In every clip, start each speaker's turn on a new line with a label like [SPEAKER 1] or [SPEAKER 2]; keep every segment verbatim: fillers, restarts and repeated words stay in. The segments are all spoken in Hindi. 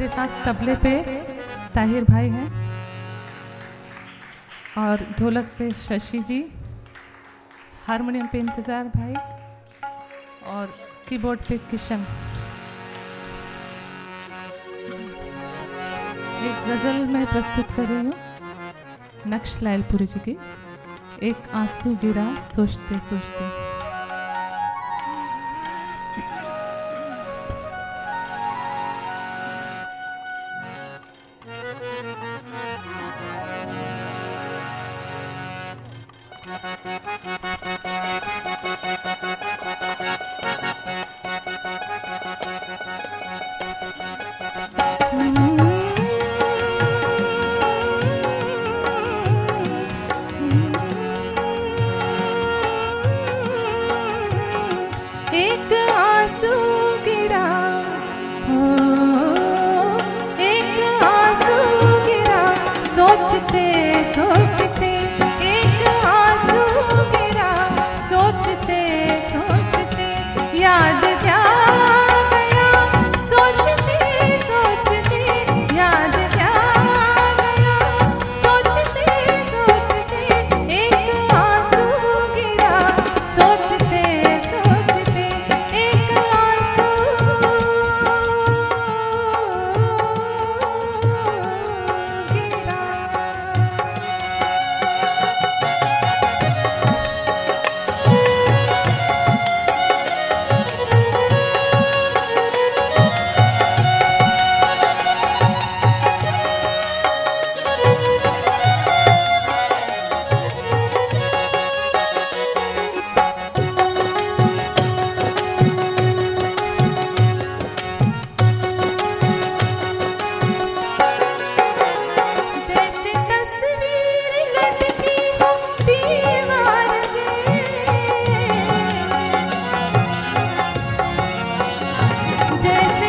[SPEAKER 1] मेरे साथ तबले पे ताहिर भाई हैं और ढोलक पे शशि जी, हारमोनियम पे इंतज़ार भाई और कीबोर्ड पे किशन। एक गज़ल मैं प्रस्तुत कर रही हूँ नक्श लायलपुरी जी की, एक आंसू गिरा सोचते सोचते। एक आंसू गिरा, हो एक आंसू गिरा सोचते सोचते, एक आंसू गिरा सोचते सोचते, याद क्या गया सोचते सोचते, याद क्या गया सोचते सोचते, एक आंसू गिरा सोचते सोचते, एक आंसू गिरा। जैसे तस्वीर लटकी हो दीवार से, जैसे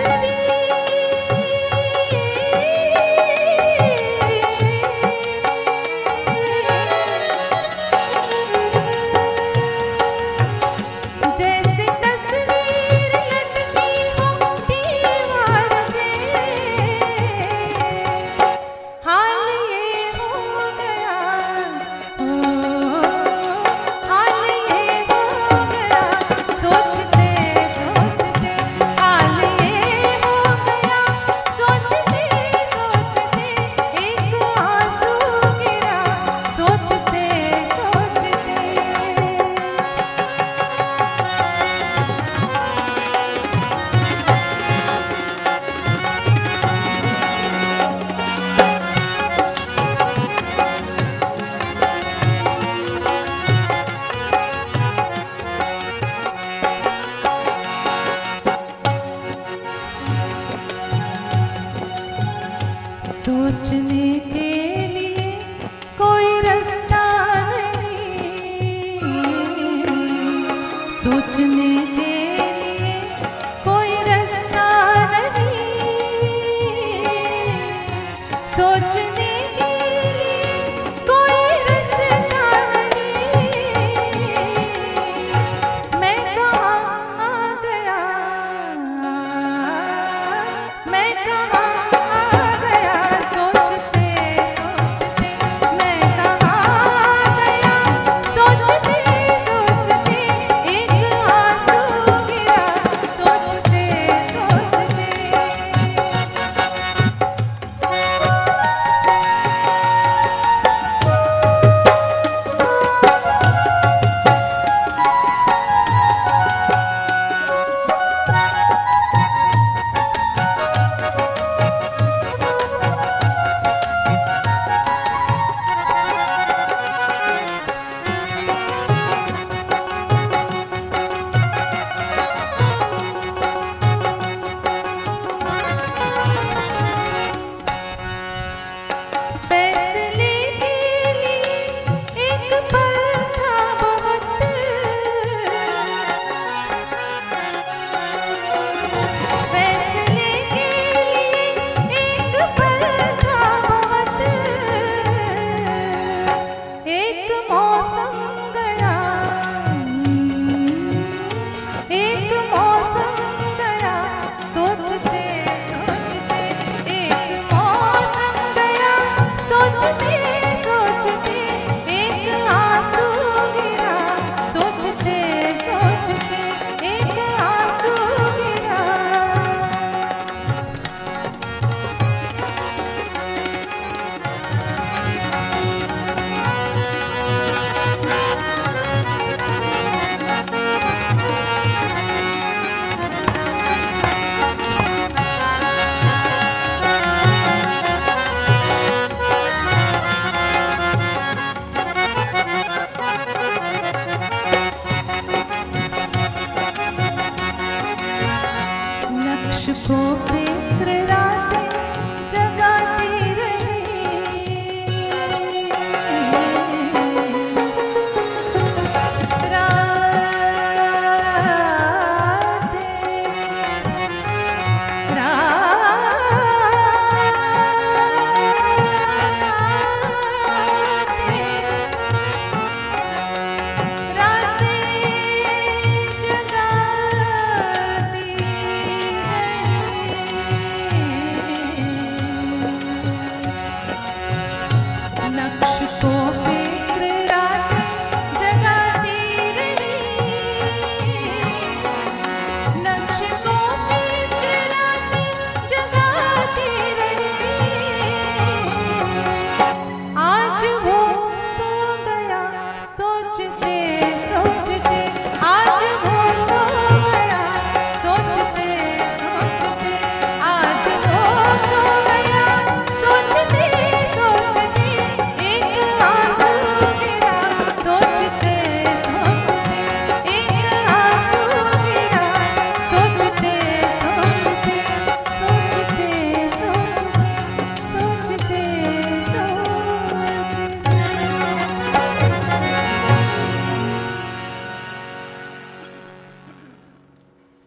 [SPEAKER 1] तस्वीर जैसे तस्वीर लटकी हो दीवार से, हाल ये हो गया, हो हाल ये हो गया सोचते सोचते, हाल ये हो गया सोचते सोचते, एक आंसू गिरा सोचते सोचते। सोचने के लिए कोई रास्ता नहीं, सोचने के लिए कोई रास्ता नहीं, सोचने के लिए कोई रास्ता नहीं, मैं कहाँ आ गया, मैं कहाँ आ गया सोचते सोचते, मैं कहाँ आ गया सोचते सोचते, एक आंसू नाचते